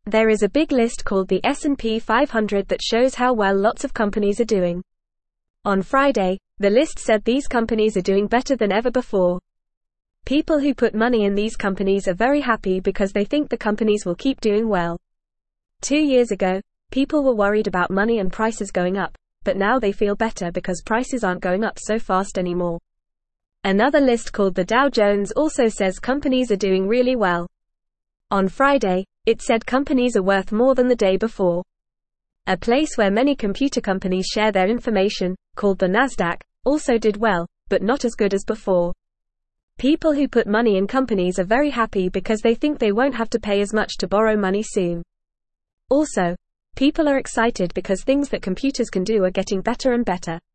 There is a big list called the S&P 500 that shows how well lots of companies are doing. On Friday, the list said these companies are doing better than ever before. People who put money in these companies are very happy because they think the companies will keep doing well. 2 years ago, people were worried about money and prices going up, but now they feel better because prices aren't going up so fast anymore. Another list called the Dow Jones also says companies are doing really well. On Friday, it said companies are worth more than the day before. A place where many computer companies share their information, called the Nasdaq, also did well, but not as good as before. People who put money in companies are very happy because they think they won't have to pay as much to borrow money soon. Also, people are excited because things that computers can do are getting better and better.